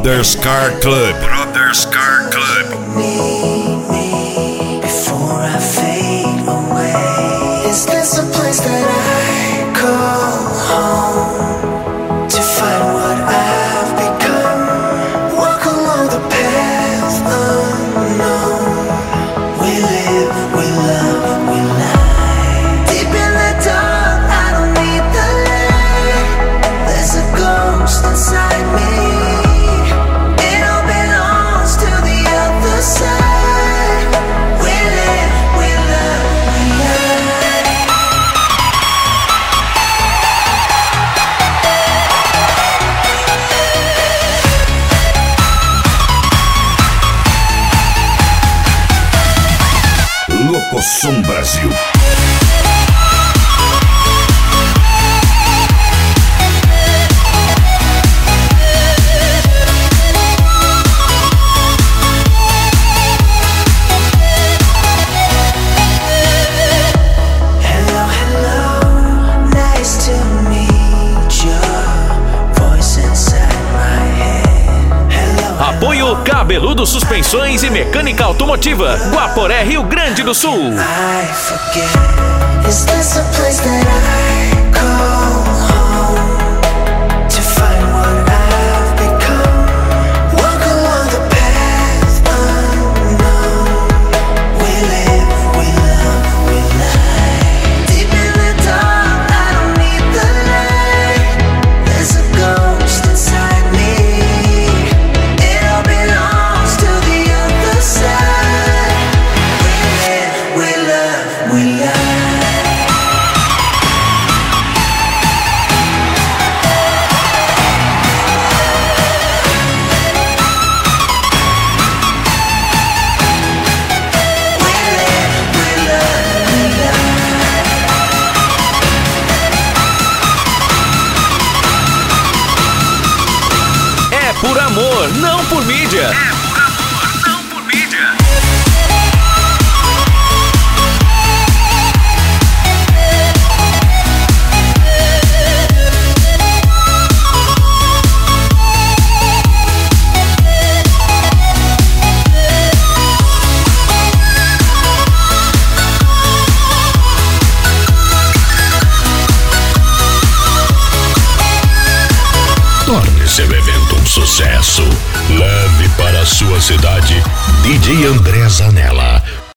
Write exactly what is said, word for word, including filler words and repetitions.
Brothers Car Club. Brothers Car Club. Before I fade away, is this a place that I call home to find what I've become? Walk along the path unknown. We live, we love, we lie. Deep in the dark, I don't need the light. There's a ghost inside me. It all belongs to the other side. We live, we love, we lie. Locosom Brasil. Hello, hello, nice to meet you. Voice inside my head. Hello, Apoio Cabeludo Suspensões e Mecânica Automotiva, Guaporé, Rio Grande do Sul. I forget. Is this a place that I call home to find what I've become? Walk along the path unknown. We live, we love, we lie. Deep in the dark, I don't need the light. There's a ghost inside me. It all belongs to the other side. We live, we love, we lie. We live, we love, we lie. É por amor, não por mídia. Torne seu evento um sucesso. Leve para a sua cidade D J André Zanella.